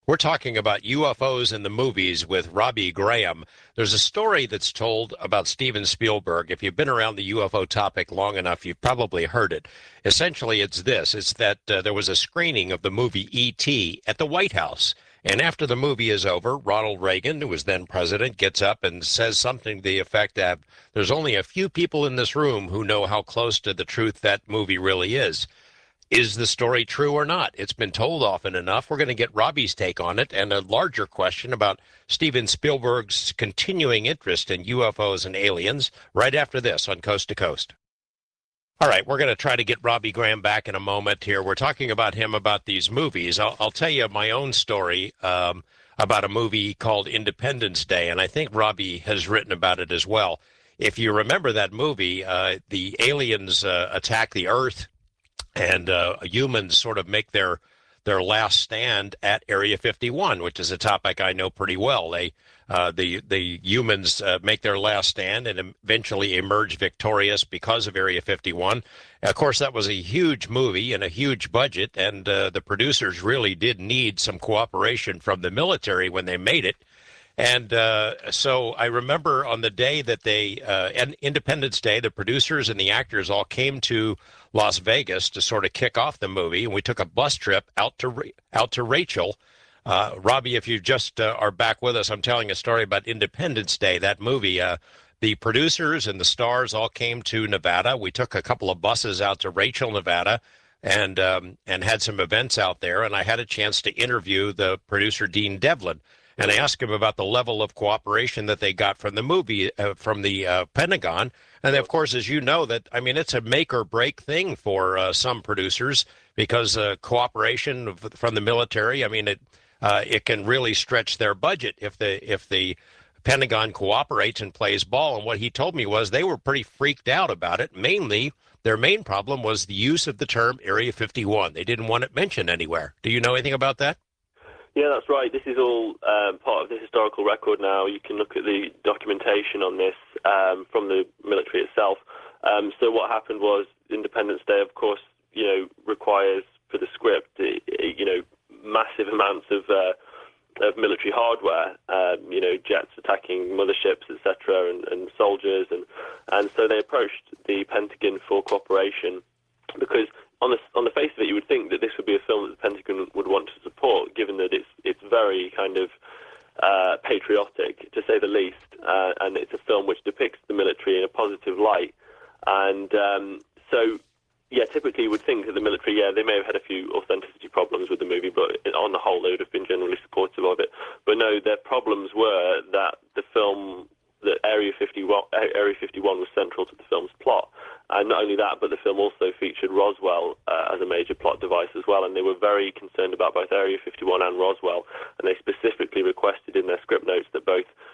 We're talking about UFOs in the movies with Robbie Graham. There's a story that's told about Steven Spielberg. If you've been around the UFO topic long enough, you've probably heard it. Essentially, it's this. It's that there was a screening of the movie E.T. at the White House. And after the movie is over, Ronald Reagan, who was then president, gets up and says something to the effect that there's only a few people in this room who know how close to the truth that movie really is. Is the story true or not? It's been told often enough. We're going to get Robbie's take on it and a larger question about Steven Spielberg's continuing interest in UFOs and aliens right after this on Coast to Coast. All right, we're going to try to get Robbie Graham back in a moment here. We're talking about him about these movies. I'll tell you my own story about a movie called Independence Day, and I think Robbie has written about it as well. If you remember that movie, the aliens attack the Earth and humans sort of make their last stand at Area 51, which is a topic I know pretty well. The humans make their last stand and eventually emerge victorious because of Area 51. Of course, that was a huge movie and a huge budget, and the producers really did need some cooperation from the military when they made it. And so I remember on the day that and Independence Day, the producers and the actors all came to Las Vegas to sort of kick off the movie, and we took a bus trip out to Rachel. Robbie, if you just are back with us, I'm telling a story about Independence Day, that movie. The producers and the stars all came to Nevada. We took a couple of buses out to Rachel, Nevada, and had some events out there. And I had a chance to interview the producer Dean Devlin. And I asked him about the level of cooperation that they got from the movie, from the Pentagon. And of course, as you know, that I mean, it's a make or break thing for some producers because cooperation from the military. I mean, it can really stretch their budget if the Pentagon cooperates and plays ball. And what he told me was they were pretty freaked out about it. Mainly, their main problem was the use of the term Area 51. They didn't want it mentioned anywhere. Do you know anything about that? Yeah, that's right. This is all part of the historical record now. You can look at the documentation on this from the military itself. So what happened was Independence Day, of course, requires for the script, massive amounts of military hardware, jets attacking motherships, etc., and soldiers, and so they approached the Pentagon for cooperation because on the face of it, you would think that this would be a film that the Pentagon would want to support, given that it's very kind of patriotic, to say the least, and it's a film which depicts the military in a positive light. And so, yeah, typically you would think that the military, they may have had a few authenticity problems with the movie, but on the whole, they would have been generally supportive of it. But no, their problems were that that Area 51 was central to the film's plot. And not only that, but the film also featured Roswell as a major plot device as well, and they were very concerned about both Area 51 and Roswell, and they specifically requested in their script notes that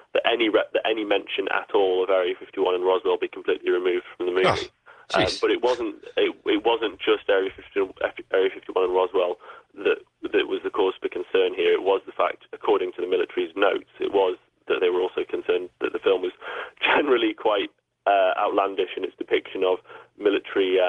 any mention at all of Area 51 and Roswell be completely removed from the movie. But it wasn't just Area 51 and Roswell that was the cause for concern here. It was the fact, according to the military's notes, it was that they were also concerned that the film was generally quite outlandish in its depiction of military,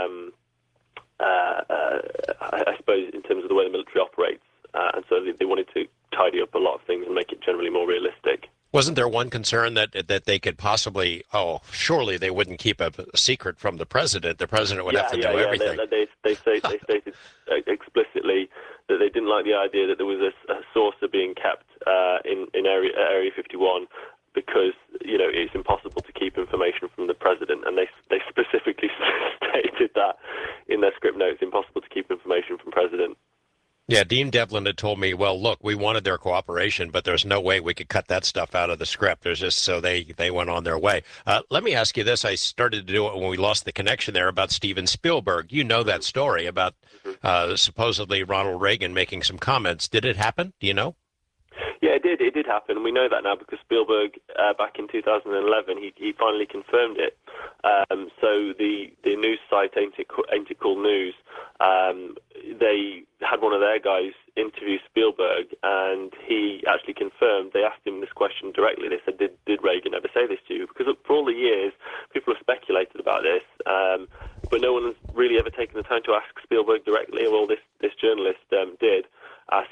I suppose, in terms of the way the military operates. And so they wanted to tidy up a lot of things and make it generally more realistic. Wasn't there one concern that they could possibly, surely they wouldn't keep a secret from the president. The president would have to know everything. They stated explicitly that they didn't like the idea that there was a saucer being kept in Area 51 because, it's impossible to keep information from the president. And they specifically stated that in their script notes, impossible to keep information from president. Yeah, Dean Devlin had told me, well, look, we wanted their cooperation, but there's no way we could cut that stuff out of the script. There's just so they went on their way. Let me ask you this. I started to do it when we lost the connection there about Steven Spielberg. You know that story about supposedly Ronald Reagan making some comments. Did it happen? Do you know? Yeah, it did. It did happen. We know that now because Spielberg, back in 2011, he finally confirmed it. So the news site Ain't It Cool News, they had one of their guys interview Spielberg, and he actually confirmed. They asked him this question directly. They said, "Did Reagan ever say this to you?" Because for all the years, people have speculated about this, but no one has really ever taken the time to ask Spielberg directly. Well, this journalist did ask him, and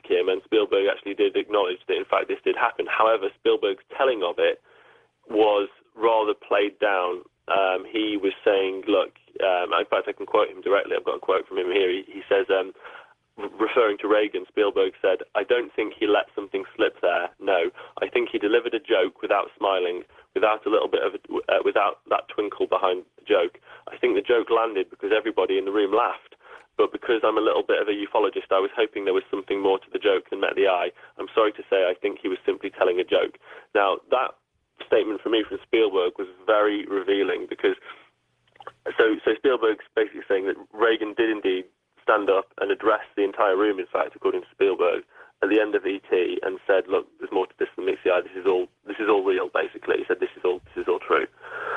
Spielberg actually did acknowledge that, in fact, this did happen. However, Spielberg's telling of it was rather played down. He was saying, look, in fact, I can quote him directly. I've got a quote from him here. He says, referring to Reagan, Spielberg said, "I don't think he let something slip there. No, I think he delivered a joke without smiling, without a little bit of, without that twinkle behind the joke. I think the joke landed because everybody in the room laughed. But because I'm a little bit of a ufologist, I was hoping there was something more to the joke than met the eye. I'm sorry to say, I think he was simply telling a joke." Now, that statement from me from Spielberg was very revealing, because so Spielberg's basically saying that Reagan did indeed stand up and address the entire room, in fact, according to Spielberg, at the end of E.T. and said, "Look, there's more to this than meets the eye. This is all real." Basically, he said, "This is all true,"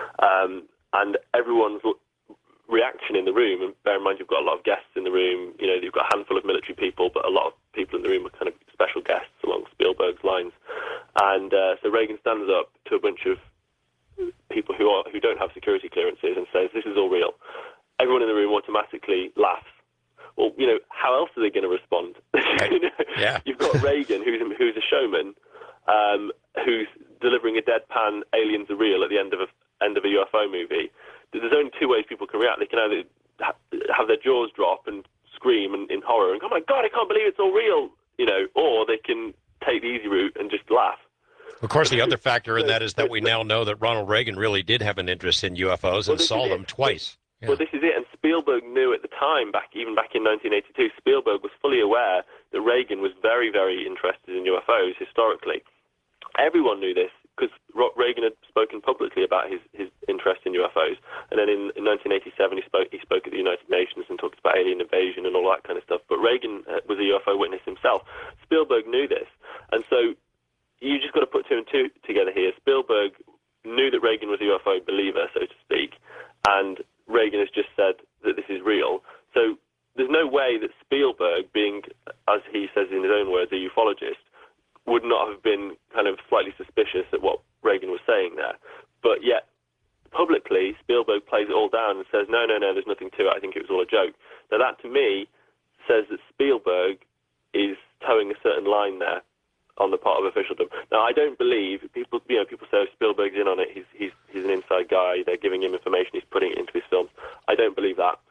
and everyone's reaction in the room, and bear in mind you've got a lot of guests in the room. You know, you've got a handful of military people, but a lot of people in the room are kind of special guests along Spielberg's lines. And so Reagan stands up to a bunch of people who don't have security clearances and says, "This is all real." Everyone in the room automatically laughs. Well, you know, how else are they going to respond? You know, Yeah. You've got Reagan, who's a showman, who's delivering a deadpan "aliens are real" at the end of a UFO movie. There's only two ways people can react. They can either have their jaws drop and scream in horror and, "Oh my God, I can't believe it's all real," you know, or they can take the easy route and just laugh. Of course, the other factor in that is that we now know that Ronald Reagan really did have an interest in UFOs and saw them twice. Well, this is it, and Spielberg knew at the time, even back in 1982, Spielberg was fully aware that Reagan was very, very interested in UFOs historically. Everyone knew this because Reagan had spoken publicly about his interest in UFOs, and then in 1987 he spoke at the United Nations and talked about alien invasion and all that kind of stuff. But Reagan was a UFO witness himself. Spielberg knew this, and so you just got to put two and two together here. Spielberg knew that Reagan was a UFO believer, so to speak, and Reagan has just said that this is real. So there's no way that Spielberg, being, as he says in his own words, a ufologist, would not have been kind of slightly suspicious at what Reagan was saying there. But yet, publicly, Spielberg plays it all down and says, no, there's nothing to it. I think it was all a joke. Now that, to me, says that Spielberg is towing a certain line there on the part of officialdom. Now, I don't believe people. You know, people say, "Oh, Spielberg's in on it. He's an inside guy. They're giving him information. He's putting it into his films." I don't believe that.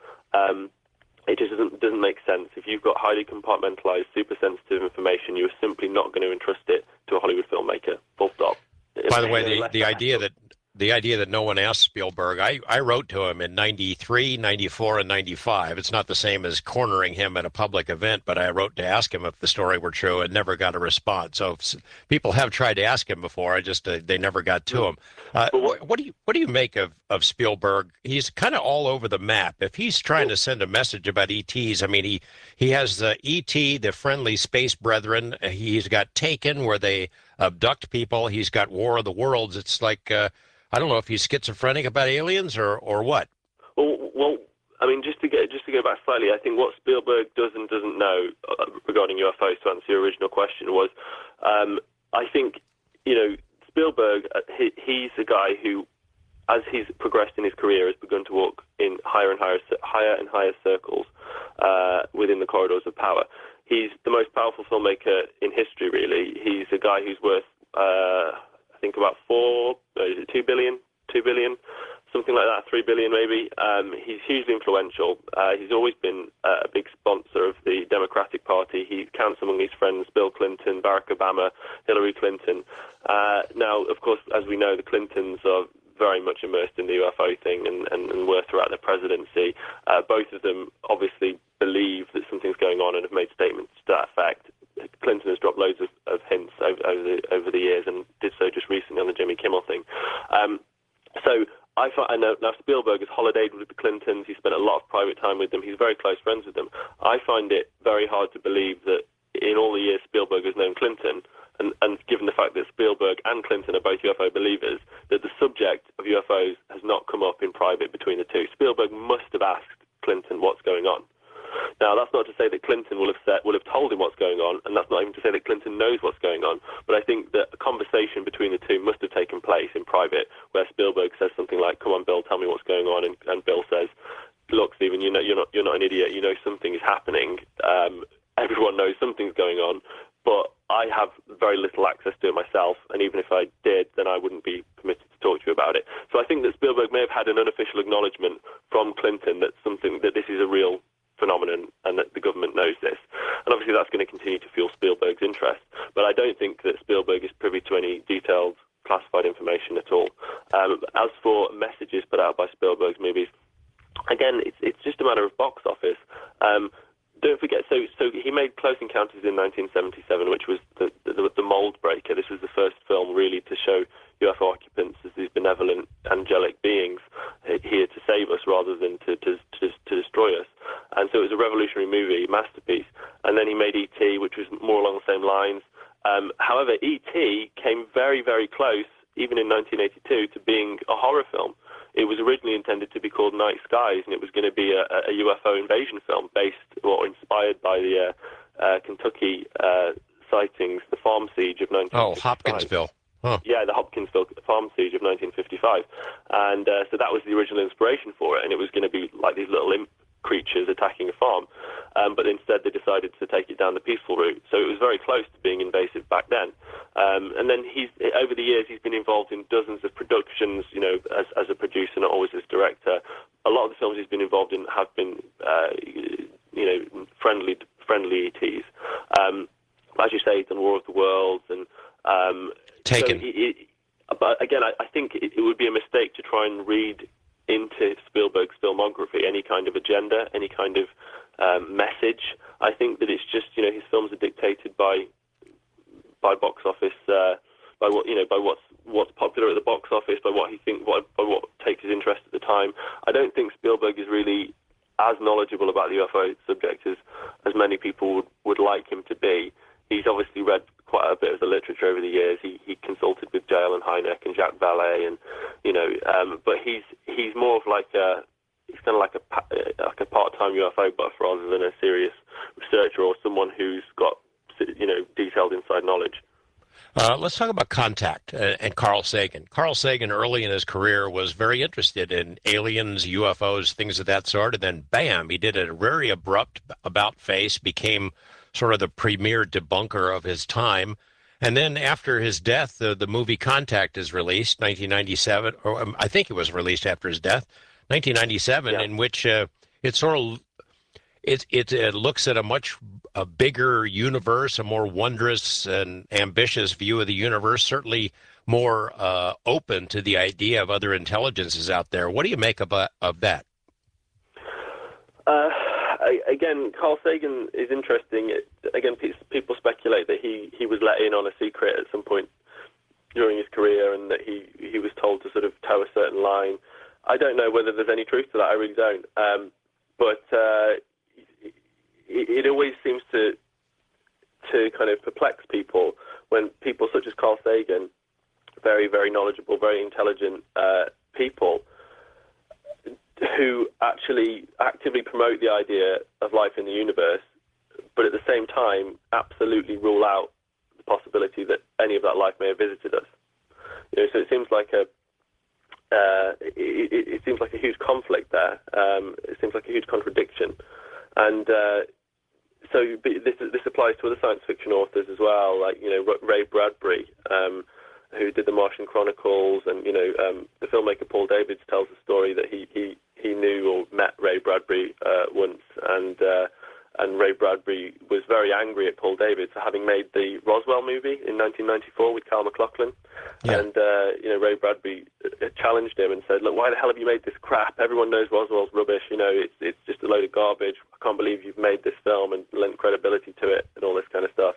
It just doesn't make sense. If you've got highly compartmentalized, super sensitive information, you're simply not going to entrust it to a Hollywood filmmaker. Full stop. By the way, the idea that no one asked Spielberg, I wrote to him in 93, 94, and 95. It's not the same as cornering him at a public event, but I wrote to ask him if the story were true and never got a response. So people have tried to ask him before. They never got to him. What do you make of Spielberg? He's kind of all over the map. If he's trying to send a message about ETs, I mean, he has the ET, the Friendly Space Brethren. He's got Taken, where they abduct people. He's got War of the Worlds. It's like I don't know if he's schizophrenic about aliens or what. Well, I mean, just to go back slightly, I think what Spielberg does and doesn't know regarding UFOs, to answer your original question, was I think, you know, Spielberg, he's a guy who, as he's progressed in his career, has begun to walk in higher and higher circles within the corridors of power. He's the most powerful filmmaker in history, really. He's a guy who's worth I think about 2 billion, something like that, 3 billion maybe. He's hugely influential. He's always been a big sponsor of the Democratic Party. He counts among his friends Bill Clinton, Barack Obama, Hillary Clinton. Now, of course, as we know, the Clintons are very much immersed in the UFO thing and were throughout their presidency. Both of them obviously believe that something's going on and have made statements to that effect. Clinton has dropped loads of hints over the years and did so just recently on the Jimmy Kimmel thing. So I know now Spielberg has holidayed with the Clintons. He spent a lot of private time with them. He's very close friends with them. I find it very hard to believe that in all the years Spielberg has known Clinton, and given the fact that Spielberg and Clinton are both UFO believers, that the subject of UFOs has not come up in private between the two. Spielberg must have asked Clinton what's going on. Now, that's not to say that Clinton will have told him what's going on, and that's not even to say that Clinton knows what's going on. But I think that a conversation between the two must have taken place in private, where Spielberg says something like, "Come on, Bill, tell me what's going on," and Bill says, "Look, Stephen, you're not an idiot. You know something is happening. Everyone knows something's going on, but have very little access to it myself, and even if I did, then I wouldn't be permitted to talk to you about it. So I think that Spielberg may have had an unofficial acknowledgement from Clinton that this is a real phenomenon and that the government knows this. And obviously that's going to continue to fuel Spielberg's interest. But I don't think that Spielberg is privy to any detailed classified information at all. As for messages put out by Spielberg's movies, again, it's just a matter of box office. Don't forget, so he made Close Encounters in 1977, which was the mold breaker. This was the first film really to show UFO occupants as these benevolent, angelic beings here to save us rather than to destroy us. And so it was a revolutionary movie, masterpiece. And then he made E.T., which was more along the same lines. However, E.T. came very, very close, even in 1982, to being a horror film. It was originally intended to be called Night Skies, and it was going to be a UFO invasion film based or inspired by the Kentucky sightings, the farm siege of 1955. Oh, Hopkinsville. Huh. Yeah, the Hopkinsville farm siege of 1955. And so that was the original inspiration for it, and it was going to be like these little imp creatures attacking a farm. But instead they decided to take it down the peaceful route. So it was very close to being invasive back then. And then over the years, he's been involved in dozens of productions, as a producer, not always as director. A lot of the films he's been involved in have been, friendly ETs. As you say, he's done War of the Worlds and Taken. But again, I think it would be a mistake to try and read into Spielberg's filmography any kind of agenda, any kind of message. I think that it's just, his films are dictated by box office, by what's popular at the box office, by what what takes his interest at the time. I don't think Spielberg is really as knowledgeable about the UFO subject as many people would like him to be. He's obviously read quite a bit of the literature over the years. He consulted with J. Allen Hynek and Jacques Vallée, and but he's more of he's kind of like a part-time UFO buff rather than a serious researcher or someone who's got detailed inside knowledge. Let's talk about Contact and Carl Sagan. Carl Sagan, early in his career, was very interested in aliens, UFOs, things of that sort. And then, bam, he did a very abrupt about-face, became sort of the premier debunker of his time. And then after his death, the movie Contact is released, 1997, or I think it was released after his death, 1997, yeah. In which it looks at a much bigger universe, a more wondrous and ambitious view of the universe, certainly more open to the idea of other intelligences out there. What do you make of that? Again, Carl Sagan is interesting. Again, people speculate that he was let in on a secret at some point during his career and that he was told to sort of toe a certain line. I don't know whether there's any truth to that. I really don't. But it always seems to kind of perplex people when people such as Carl Sagan, very, very knowledgeable, very intelligent people, who actually actively promote the idea of life in the universe, but at the same time absolutely rule out the possibility that any of that life may have visited us. So it seems like it seems like a huge conflict there. It seems like a huge contradiction, and so this applies to other science fiction authors as well, like Ray Bradbury, who did the Martian Chronicles, and the filmmaker Paul Davids tells a story that he knew or met Ray Bradbury once, and Ray Bradbury was very angry at Paul Davids for having made the Roswell movie in 1994 with Kyle MacLachlan. Yeah. And Ray Bradbury challenged him and said, "Look, why the hell have you made this crap? Everyone knows Roswell's rubbish. It's just a load of garbage. I can't believe you've made this film and lent credibility to it and all this kind of stuff."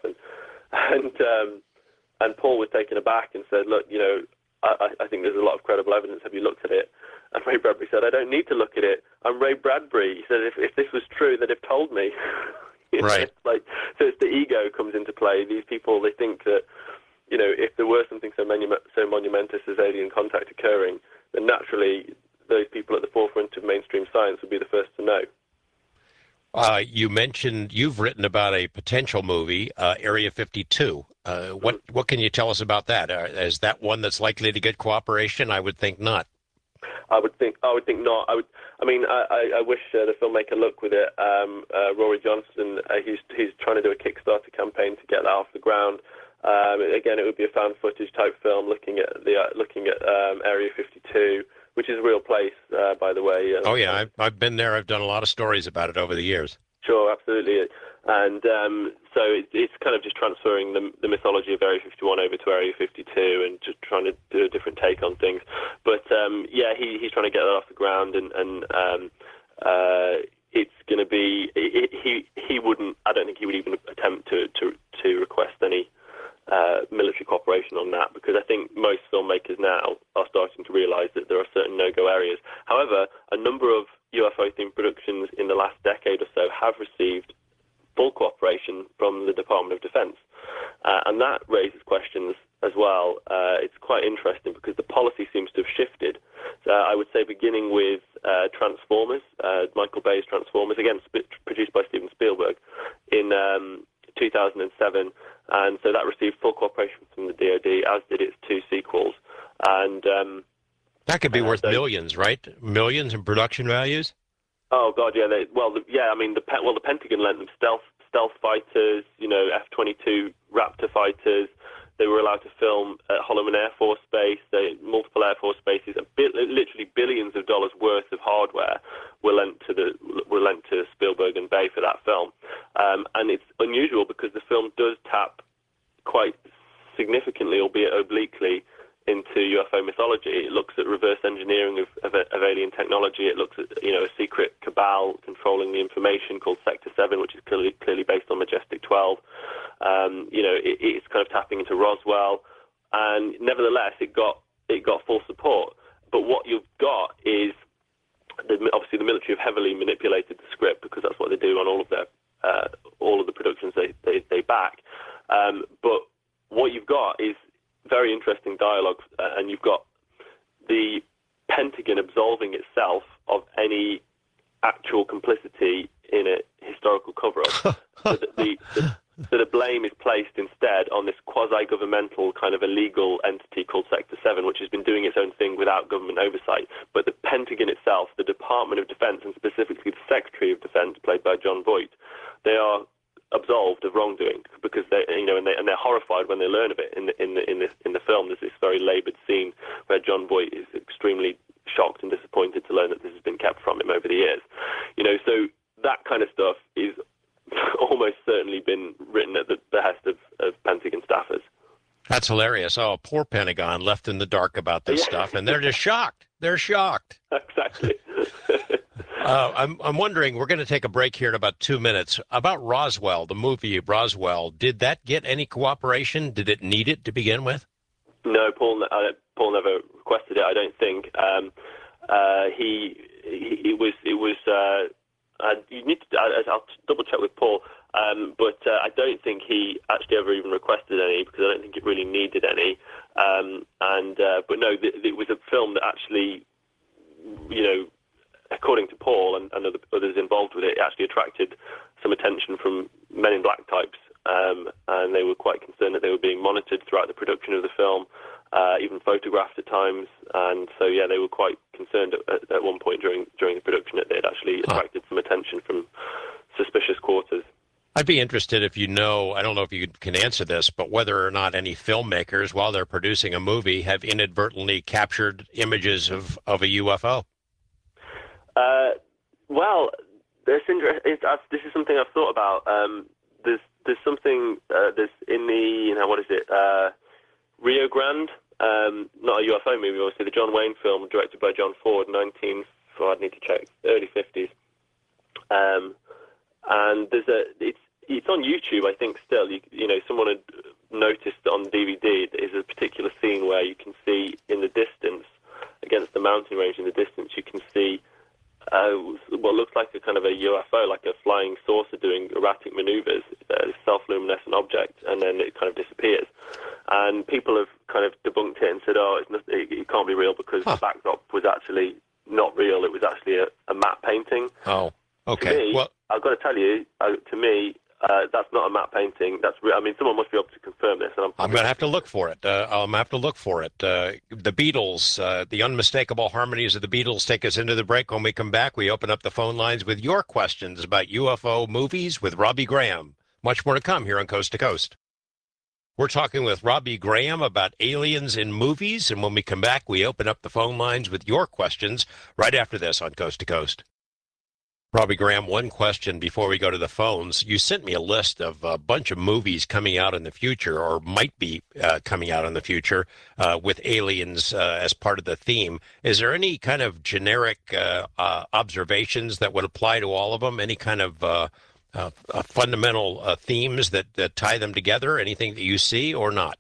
And Paul was taken aback and said, "Look, I think there's a lot of credible evidence. Have you looked at it?" And Ray Bradbury said, "I don't need to look at it. I'm Ray Bradbury." He said, if this was true, they'd have told me. Right. So it's the ego comes into play. These people, they think that, if there were something so monumentous as alien contact occurring, then naturally those people at the forefront of mainstream science would be the first to know. You mentioned you've written about a potential movie, Area 52. What can you tell us about that? Is that one that's likely to get cooperation? I would think not. I would think not. I wish the filmmaker luck with it. Rory Johnson, he's trying to do a Kickstarter campaign to get that off the ground. Again, it would be a found footage type film looking at Area 52, which is a real place, by the way. Oh yeah, I've been there. I've done a lot of stories about it over the years. Sure, absolutely. And so it's kind of just transferring the mythology of Area 51 over to Area 52 and just trying to do a different take on things. But yeah, he's trying to get that off the ground, and it's going to be. He wouldn't. I don't think he would even attempt to request any military cooperation on that, because I think most filmmakers now are starting to realise that there are certain no-go areas. However, a number of UFO-themed productions in the last decade or so have received full cooperation from the Department of Defense, and that raises questions as well. It's quite interesting because the policy seems to have shifted. I would say beginning with Transformers, Michael Bay's Transformers, again produced by Steven Spielberg in 2007, and so that received full cooperation from the DoD, as did its two sequels. And that could be worth millions, right? Millions in production values. Oh God, yeah. I mean, the Pentagon lent them stealth fighters, F-22 Raptor fighters. They were allowed to film at Holloman Air Force Base. Multiple Air Force bases. Literally billions of dollars worth of hardware were lent to Spielberg and Bay for that film. And it's unusual because the film does tap quite significantly, albeit obliquely, into UFO mythology. It looks at reverse engineering of alien technology. It looks at a secret cabal controlling the information called Sector 7, which is clearly based on Majestic 12. It's kind of tapping into Roswell, and nevertheless, it got full support. But what you've got is obviously the military have heavily manipulated the script, because that's what they do on all of the productions they back. But what you've got is very interesting dialogue, and you've got the Pentagon absolving itself of any actual complicity in a historical cover-up. So the blame is placed instead on this quasi-governmental kind of illegal entity called Sector 7, which has been doing its own thing without government oversight. But the Pentagon itself, the Department of Defense, and specifically the Secretary of Defense, played by John Voight, they are absolved of wrongdoing, because they're horrified when they learn of it. In the film, there's this very laboured scene where John Voight is extremely shocked and disappointed to learn that this has been kept from him over the years. So that kind of stuff is almost certainly been written at the behest of Pentagon staffers. That's hilarious. Oh, poor Pentagon, left in the dark about this stuff, and they're just shocked. They're shocked. Exactly. I'm wondering, we're going to take a break here in about 2 minutes. About Roswell, the movie Roswell, did that get any cooperation? Did it need it to begin with? No, Paul never requested it, I don't think. You need to. I'll double check with Paul, but I don't think he actually ever even requested any, because I don't think it really needed any. But no, it was a film that actually, according to Paul and others involved with it, actually attracted some attention from Men in Black types, and they were quite concerned that they were being monitored throughout the production of the film, even photographed at times. And so, yeah, they were quite concerned at one point during the production that they had actually attracted some attention from suspicious quarters. I'd be interested if I don't know if you can answer this, but whether or not any filmmakers, while they're producing a movie, have inadvertently captured images of a UFO. Well, this is something I've thought about. There's something there's in the Rio Grande, not a UFO movie, obviously, the John Wayne film directed by John Ford, I'd need to check, early 50s. And it's on YouTube, I think. Still, someone had noticed on DVD there's a particular scene where you can see in the distance, against the mountain range in the distance, you can see what looks like a kind of a UFO, like a flying saucer doing erratic maneuvers, a self-luminescent object, and then it kind of disappears. And people have kind of debunked it and said, it can't be real, because the backdrop was actually not real. It was actually a matte painting. Oh, okay. To me, I've got to tell you, that's not a matte painting. That's real. I mean, someone must be able to confirm this. And I'm going to have to look for it. The Beatles, the unmistakable harmonies of the Beatles take us into the break. When we come back, we open up the phone lines with your questions about UFO movies with Robbie Graham. Much more to come here on Coast to Coast. We're talking with Robbie Graham about aliens in movies. And when we come back, we open up the phone lines with your questions right after this on Coast to Coast. Robbie Graham, one question before we go to the phones. You sent me a list of a bunch of movies coming out in the future, or might be coming out in the future, with aliens as part of the theme. Is there any kind of generic observations that would apply to all of them? Any kind of fundamental themes that tie them together? Anything that you see or not?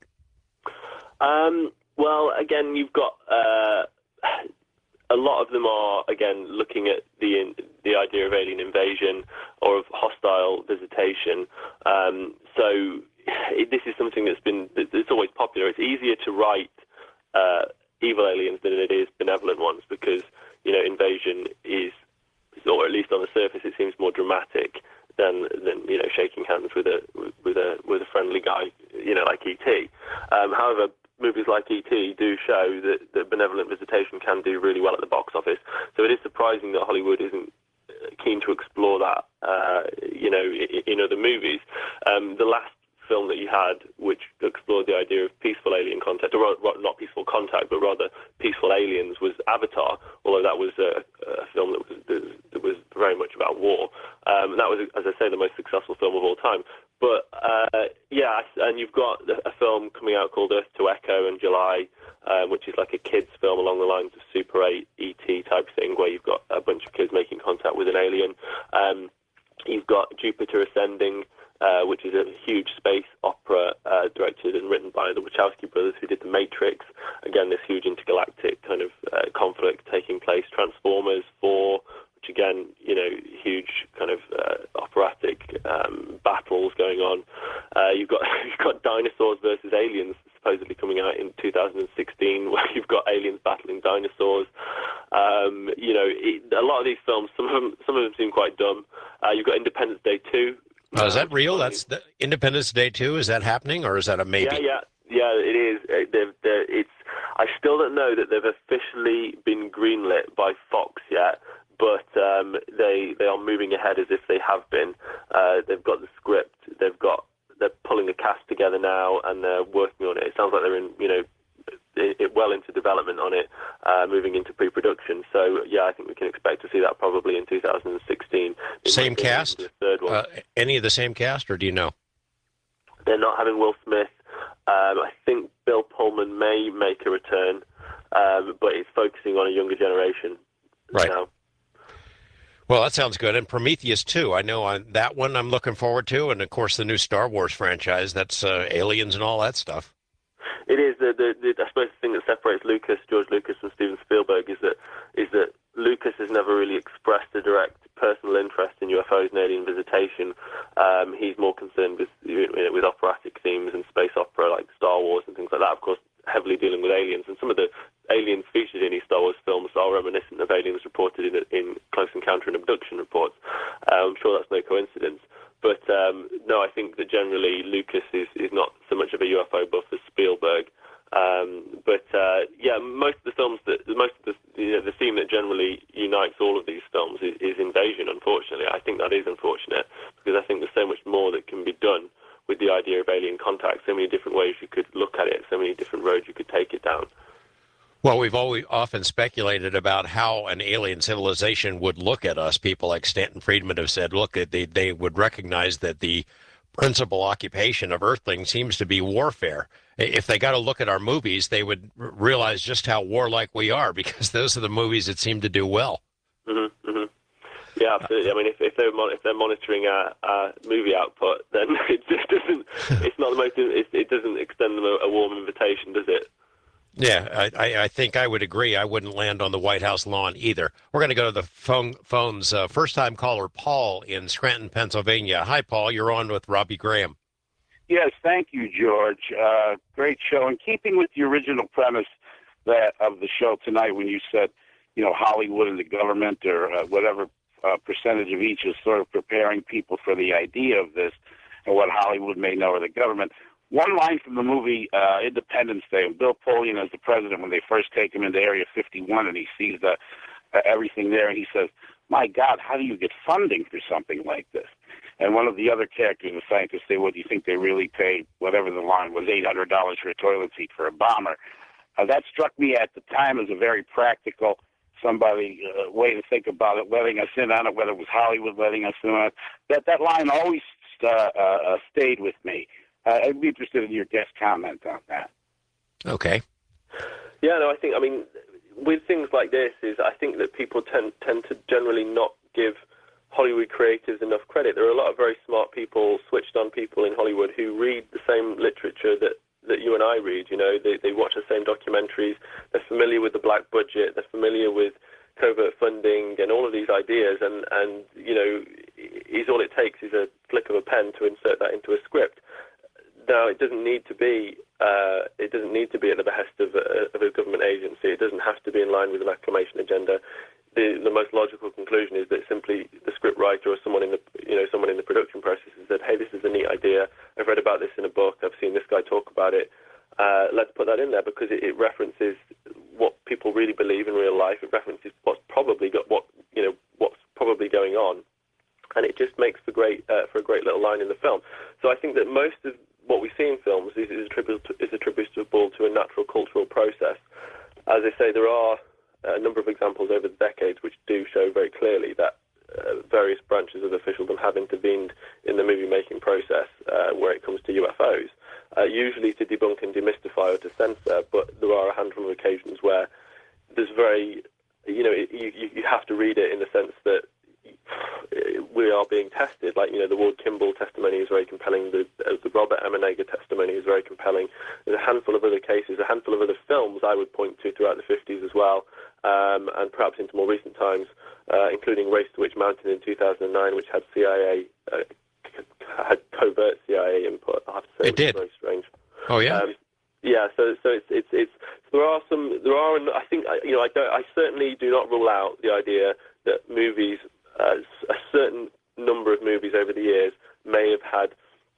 Well, again, you've got a lot of them are, again, looking at the idea of alien invasion or of hostile visitation. This is something it's always popular. It's easier to write evil aliens than it is benevolent ones because, invasion is, or at least on the surface, it seems more dramatic than shaking hands with a friendly guy, like E.T. However, movies like E.T. do show that benevolent visitation can do really well at the box office. So it is surprising that Hollywood isn't keen to explore that, in other movies. The last film that you had, which explored the idea of peaceful alien contact, or not peaceful contact, but rather peaceful aliens, was Avatar, although that was a film that was very much about war. That was, as I say, the most successful film of all time. But, and you've got a film coming out called Earth to Echo in July, which is like a kids' film along the lines of Super 8, E.T. type thing, where you've got a bunch of kids making contact with an alien. You've got Jupiter Ascending, which is a huge space opera directed and written by the Wachowski brothers who did The Matrix. Again, this huge intergalactic kind of conflict taking place. Transformers 4, which again, huge kind of operatic battles going on. You've got Dinosaurs versus Aliens supposedly coming out in 2016, where you've got aliens battling dinosaurs. A lot of these films, some of them seem quite dumb. You've got Independence Day 2. Is that real? That's the Independence Day 2. Is that happening, or is that a maybe? Yeah, it is. I still don't know that they've officially been greenlit by Fox yet, but they are moving ahead as if they have been. They've got the script. They're pulling a cast together now, and they're working on it. It sounds like they're well into development on it, moving into pre-production. So, I think we can expect to see that probably in 2016. Same cast? The third one. Any of the same cast, or do you know? They're not having Will Smith. I think Bill Pullman may make a return, but it's focusing on a younger generation now. Well, that sounds good. And Prometheus 2, I know on that one I'm looking forward to. And, of course, the new Star Wars franchise, that's aliens and all that stuff. It is. I suppose the thing that separates George Lucas, from Steven Spielberg is that Lucas has never really expressed a direct personal interest in UFOs and alien visitation. He's more concerned with operatic themes and space opera like Star Wars and things like that. Of course, heavily dealing with aliens, and some of the aliens featured in these Star Wars films are reminiscent of aliens reported in Close Encounter and Abduction reports. I'm sure that's no coincidence. But no, I think that generally Lucas is not so much of a UFO buff as Spielberg. Most of the films the theme that generally unites all of these films is invasion. Unfortunately, I think that is unfortunate because I think there's so much more that can be done with the idea of alien contact. So many different ways you could look at it. So many different roads you could take it down. Well, we've often speculated about how an alien civilization would look at us. People like Stanton Friedman have said, look, they would recognize that the principal occupation of Earthlings seems to be warfare. If they got to look at our movies, they would realize just how warlike we are, because those are the movies that seem to do well. Mm-hmm, mm-hmm. Yeah, absolutely. I mean, if they're monitoring our movie output, then it doesn't. It's not the most. It doesn't extend them a warm invitation, does it? Yeah, I think I would agree. I wouldn't land on the White House lawn either. We're going to go to the phones. First-time caller Paul in Scranton, Pennsylvania. Hi, Paul. You're on with Robbie Graham. Yes, thank you, George. Great show. In keeping with the original premise of the show tonight, when you said, Hollywood and the government or whatever percentage of each is sort of preparing people for the idea of this and what Hollywood may know or the government. One line from the movie Independence Day, Bill Pullman as the president, when they first take him into Area 51 and he sees everything there, and he says, "My God, how do you get funding for something like this?" And one of the other characters, the scientists, say, well, do you think they really paid whatever the line was, $800 for a toilet seat for a bomber? That struck me at the time as a very practical way to think about it, letting us in on it, whether it was Hollywood letting us in on it. That line always stayed with me. I'd be interested in your guest comment on that. Okay. Yeah, no, I mean, with things like this, I think that people tend to generally not give Hollywood creators enough credit. There are a lot of very smart people, switched-on people in Hollywood who read the same literature that you and I read. You know, they watch the same documentaries. They're familiar with the black budget. They're familiar with covert funding and all of these ideas. And you know, all it takes is a flick of a pen to insert that into a script. Now, it doesn't need to be at the behest of a government agency. It doesn't have to be in line with an acclamation agenda. The most logical conclusion is that simply the script writer or someone in the production process has said, hey, this is a neat idea. I've read about this in a book. I've seen this guy talk about it. Let's put that in there because it references what people really believe in real life. It references what's probably going on, and it just makes for a great little line in the film. So I think that most of what we see in films is attributable to a natural cultural process. As I say, there are a number of examples over the decades which do show very clearly that various branches of officialdom have intervened in the movie-making process where it comes to UFOs, usually to debunk and demystify or to censor, but there are a handful of occasions where there's you have to read it in the sense that we are being tested. Like, the Ward Kimball testimony is very compelling. The Robert Emenegger testimony is very compelling. There's a handful of other cases, a handful of other films I would point to throughout the 50s as well, and perhaps into more recent times, including Race to Witch Mountain in 2009, which had covert CIA input. I have to say it did. Very strange. Oh yeah. Yeah, so I certainly do not rule out the idea that movies, a certain number of movies over the years may have had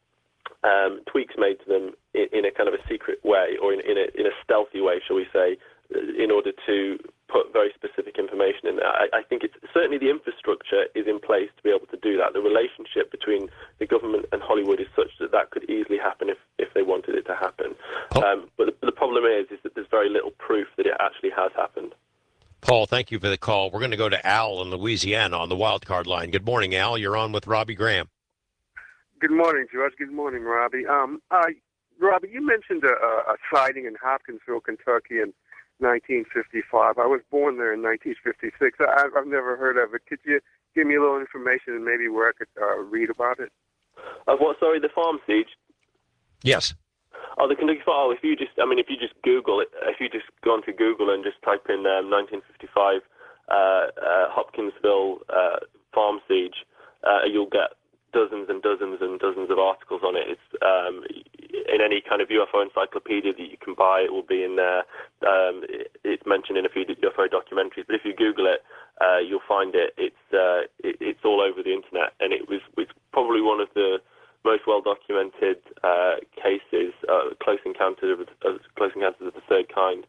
tweaks made to them in a kind of a secret way or in a stealthy way, shall we say, in order to put very specific information in there. I think it's certainly the infrastructure is in place to be able to do that. The relationship between the government and Hollywood is such that could easily happen if they wanted it to happen. But the problem is that there's very little proof that it actually has happened. Paul, thank you for the call. We're going to go to Al in Louisiana on the wild card line. Good morning, Al. You're on with Robbie Graham. Good morning, George. Good morning, Robbie. Robbie, you mentioned a sighting in Hopkinsville, Kentucky in 1955. I was born there in 1956. I've never heard of it. Could you give me a little information and maybe where I could read about it? What? Sorry, the farm siege? Yes. Oh, the Kentucky Farm. If you just Google it, if you just go onto Google and just type in 1955 Hopkinsville farm siege, you'll get dozens and dozens and dozens of articles on it. It's in any kind of UFO encyclopedia that you can buy. It will be in there. It's mentioned in a few UFO documentaries. But if you Google it, you'll find it. It's all over the internet, and it's probably one of the most well-documented cases, close encounters of the third kind.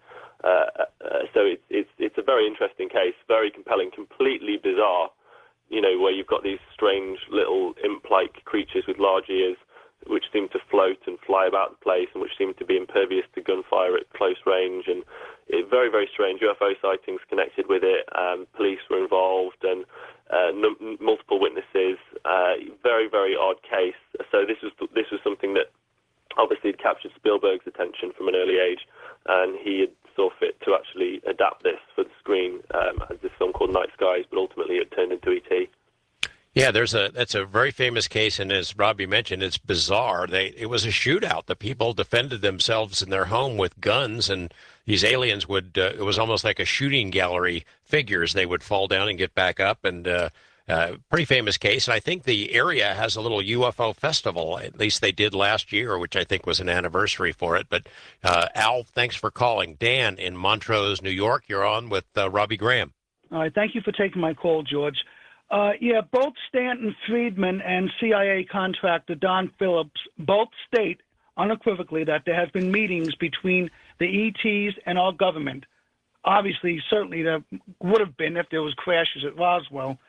So it's a very interesting case, very compelling, completely bizarre. Where you've got these strange little imp-like creatures with large ears, which seem to float and fly about the place, and which seem to be impervious to gunfire at close range, and very, very strange UFO sightings connected with it. Police were involved, and multiple witnesses. Very, very odd case. So this was something that obviously had captured Spielberg's attention from an early age, and he had saw fit to actually adapt this for the screen as this film called Night Skies, but ultimately it turned into E.T. Yeah, that's a very famous case, and as Robbie mentioned, it's bizarre. It was a shootout. The people defended themselves in their home with guns, and these aliens would. It was almost like a shooting gallery figures. They would fall down and get back up, and pretty famous case. And I think the area has a little UFO festival. At least they did last year, which I think was an anniversary for it. But Al, thanks for calling. Dan in Montrose, New York, you're on with Robbie Graham. All right, thank you for taking my call, George. Both Stanton Friedman and CIA contractor Don Phillips both state unequivocally that there have been meetings between the ETs and our government. Obviously, certainly there would have been if there was crashes at Roswell.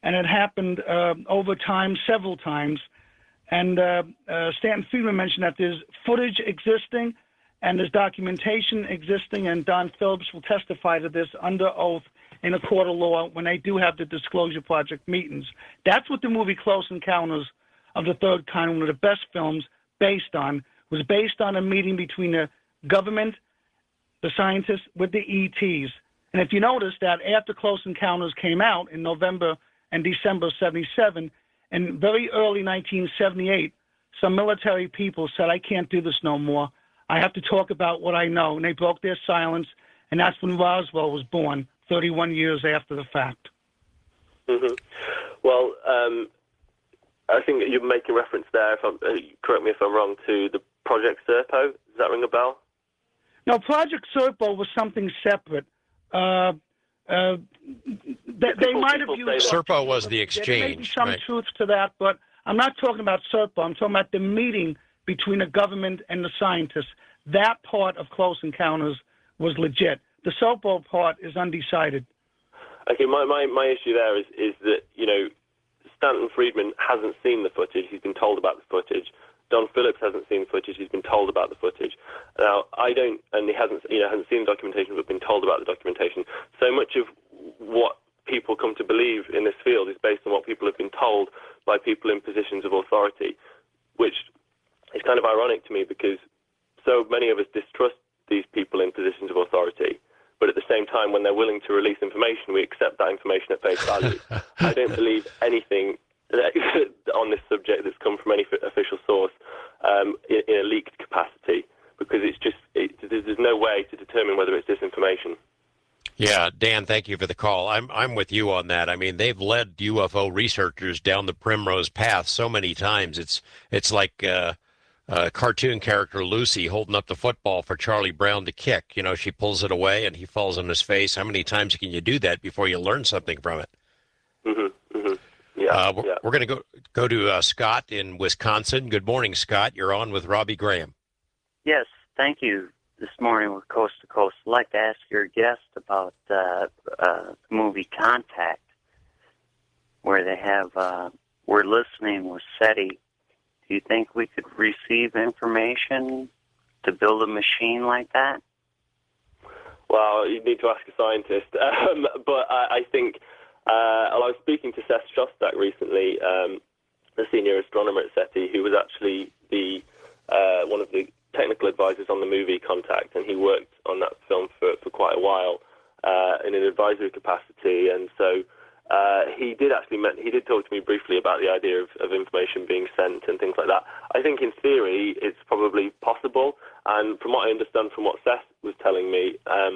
and it happened over time, several times. And Stanton Friedman mentioned that there's footage existing and there's documentation existing, and Don Phillips will testify to this under oath in a court of law when they do have the Disclosure Project meetings. That's what the movie Close Encounters of the Third Kind, one of the best films, was based on a meeting between the government, the scientists, with the ETs. And if you notice that after Close Encounters came out in November and December of 77, in very early 1978, some military people said, I can't do this no more. I have to talk about what I know. And they broke their silence, and that's when Roswell was born, 31 years after the fact. Mm-hmm. Well, I think you're making reference there, correct me if I'm wrong, to the Project Serpo. Does that ring a bell? No, Project Serpo was something separate. They might have used... Serpo was the exchange. There may be some truth to that, but I'm not talking about Serpo. I'm talking about the meeting between the government and the scientists. That part of Close Encounters was legit. The Serpo part is undecided. Okay, my issue there is that, Stanton Friedman hasn't seen the footage. He's been told about the footage. Don Phillips hasn't seen the footage. He's been told about the footage. Now, I don't, and he hasn't seen the documentation, but been told about the documentation. So much of what people come to believe in this field is based on what people have been told by people in positions of authority, which is kind of ironic to me because so many of us distrust these people in positions of authority. But at the same time, when they're willing to release information, we accept that information at face value. I don't believe anything on this subject that's come from any official source in a leaked capacity, because there's no way to determine whether it's disinformation. Yeah, Dan, thank you for the call. I'm with you on that. I mean, they've led UFO researchers down the primrose path so many times. It's like cartoon character Lucy holding up the football for Charlie Brown to kick. She pulls it away and he falls on his face. How many times can you do that before you learn something from it? Mm-hmm. Mm-hmm. Yeah, we're going to go to Scott in Wisconsin. Good morning, Scott. You're on with Robbie Graham. Yes, thank you. This morning with Coast to Coast, I'd like to ask your guest about the movie Contact, where they have we're listening with SETI. Do you think we could receive information to build a machine like that? Well, you need to ask a scientist. But I think I was speaking to Seth Shostak recently, the senior astronomer at SETI, who was actually the one of the technical advisors on the movie Contact, and he worked on that film for quite a while in an advisory capacity. And so he did talk to me briefly about the idea of information being sent and things like that. I think in theory it's probably possible, and from what I understand from what Seth was telling me,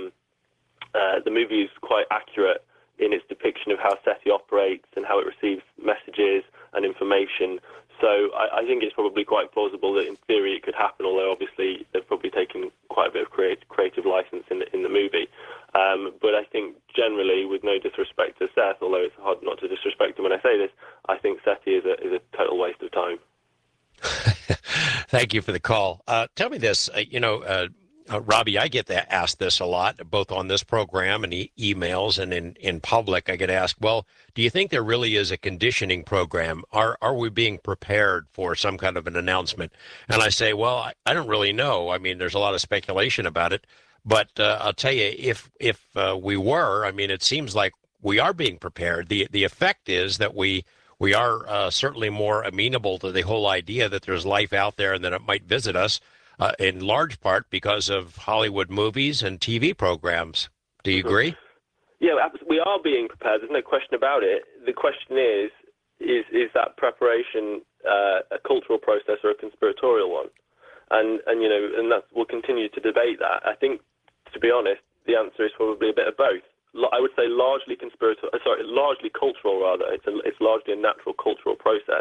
the movie is quite accurate in its depiction of how SETI operates and how it receives messages and information. So I think it's probably quite plausible that in theory it could happen, although obviously they've probably taken quite a bit of creative license in the movie. But I think generally, with no disrespect to Seth, although it's hard not to disrespect him when I say this, I think SETI is a total waste of time. Thank you for the call. Tell me this, Robbie, I get asked this a lot, both on this program and emails and in public. I get asked, well, do you think there really is a conditioning program? Are we being prepared for some kind of an announcement? And I say, well, I don't really know. I mean, there's a lot of speculation about it. But I'll tell you, if we were, I mean, it seems like we are being prepared. The effect is that we are certainly more amenable to the whole idea that there's life out there and that it might visit us. In large part because of Hollywood movies and TV programs. Do you agree? Yeah, we are being prepared. There's no question about it. The question is that preparation a cultural process or a conspiratorial one? And we'll continue to debate that. I think, to be honest, the answer is probably a bit of both. I would say largely cultural rather. It's largely a natural cultural process.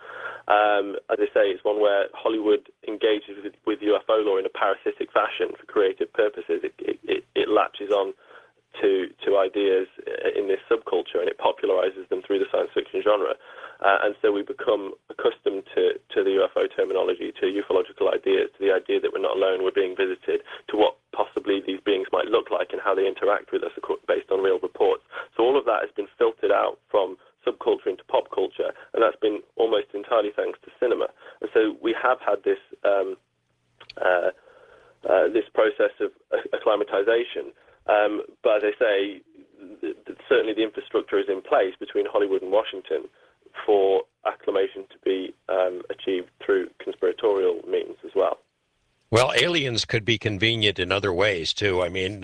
As I say, it's one where Hollywood engages with UFO lore in a parasitic fashion for creative purposes. It latches on to ideas in this subculture and it popularizes them through the science fiction genre. And so we become accustomed to the UFO terminology, to ufological ideas, to the idea that we're not alone, we're being visited, to what possibly these beings might look like and how they interact with us based on real reports. So all of that has been filtered out from subcultural this process of acclimatization. But as I say, certainly the infrastructure is in place between Hollywood and Washington for acclimation to be achieved through conspiratorial means as well. Well, aliens could be convenient in other ways, too. I mean,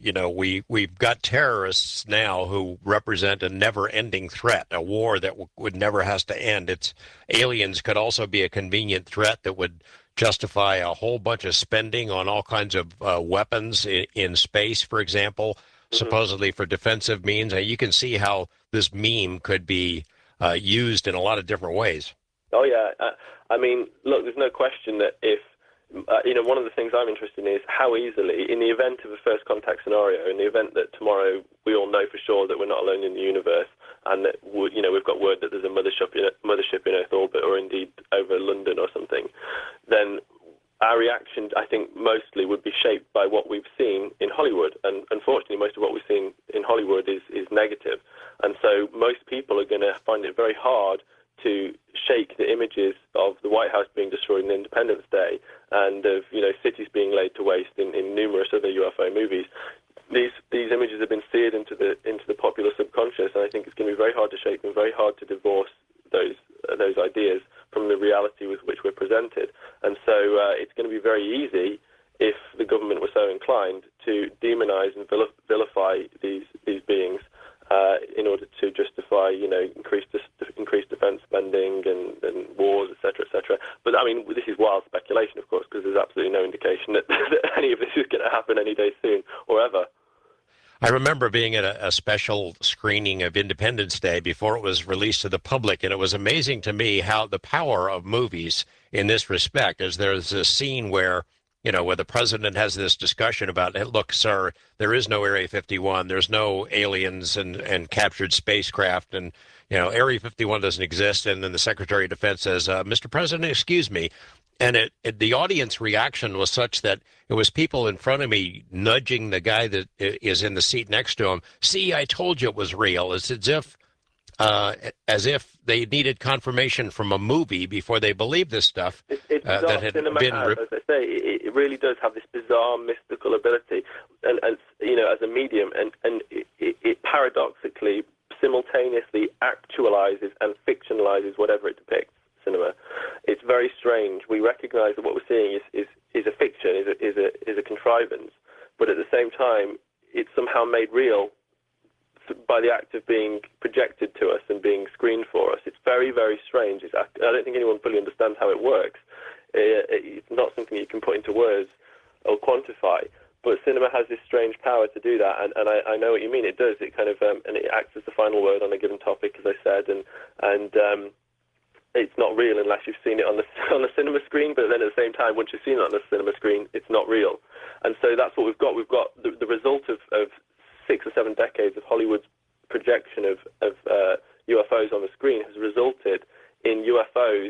we've got terrorists now who represent a never-ending threat, a war that would never has to end. Aliens could also be a convenient threat that would justify a whole bunch of spending on all kinds of weapons in space, for example, supposedly for defensive means. You can see how this meme could be used in a lot of different ways. Oh, yeah. I mean, look, there's no question that if one of the things I'm interested in is how easily, in the event of a first contact scenario, in the event that tomorrow we all know for sure that we're not alone in the universe, and that we've got word that there's a mothership in Earth orbit, or indeed over London or something, then our reaction, I think, mostly would be shaped by what we've seen in Hollywood. And unfortunately, most of what we've seen in Hollywood is negative. And so most people are going to find it very hard to shake the images of the White House being destroyed on Independence Day and of cities being laid to waste in numerous other UFO movies. These images have been seared into the popular subconscious, and I think it's going to be very hard to shake them, very hard to divorce those ideas from the reality with which we're presented. And so it's going to be very easy, if the government were so inclined, to demonize and vilify these beings in order to justify, increased defense spending and wars, etc., etc. But I mean, this is wild speculation, of course, because there's absolutely no indication that any of this is going to happen any day soon or ever. I remember being at a special screening of Independence Day before it was released to the public, and it was amazing to me how the power of movies in this respect is. There's a scene where the president has this discussion about, look, sir, there is no Area 51, there's no aliens and captured spacecraft, and Area 51 doesn't exist. And then the Secretary of Defense says, Mr. President, excuse me. And the audience reaction was such that it was people in front of me nudging the guy that is in the seat next to him. See, I told you it was real. It's as if they needed confirmation from a movie before they believed this stuff. It's that had been. As I say, it really does have this bizarre mystical ability, and as a medium, and it paradoxically simultaneously actualizes and fictionalizes whatever it depicts. Cinema. It's very strange. We recognize that what we're seeing is a fiction, is a contrivance, but at the same time, it's somehow made real by the act of being projected to us and being screened for us. It's very, very strange. I don't think anyone fully understands how it works. It's not something you can put into words or quantify. But cinema has this strange power to do that, and I know what you mean. It does. It kind of and it acts as the final word on a given topic, as I said, and it's not real unless you've seen it on the cinema screen. But then at the same time, once you've seen it on the cinema screen, it's not real. And so that's what we've got. We've got the result of 6 or 7 decades of Hollywood's projection of UFOs on the screen has resulted in UFOs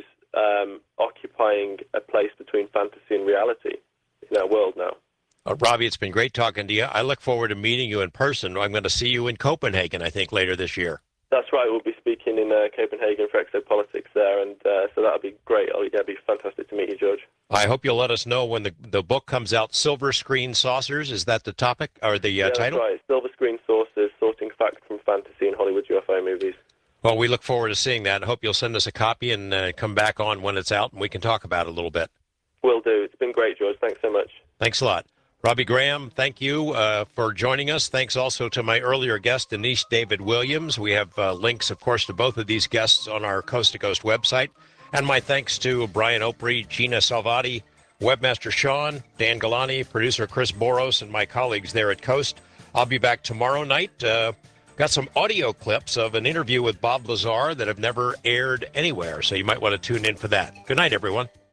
occupying a place between fantasy and reality in our world now. Robbie, it's been great talking to you. I look forward to meeting you in person. I'm going to see you in Copenhagen, I think, later this year. That's right. We'll be speaking in Copenhagen for Exopolitics there, and so that'll be great. It'll be fantastic to meet you, George. I hope you'll let us know when the book comes out. Silver Screen Saucers, is that the topic or the title? That's right. Silver Screen Saucers, Sorting Fact from Fantasy and Hollywood UFO Movies. Well, we look forward to seeing that. I hope you'll send us a copy and come back on when it's out, and we can talk about it a little bit. Will do. It's been great, George. Thanks so much. Thanks a lot. Robbie Graham, thank you for joining us. Thanks also to my earlier guest, Denise David Williams. We have links, of course, to both of these guests on our Coast to Coast website. And my thanks to Brian Opry, Gina Salvati, Webmaster Sean, Dan Galani, producer Chris Boros, and my colleagues there at Coast. I'll be back tomorrow night. Got some audio clips of an interview with Bob Lazar that have never aired anywhere, so you might want to tune in for that. Good night, everyone.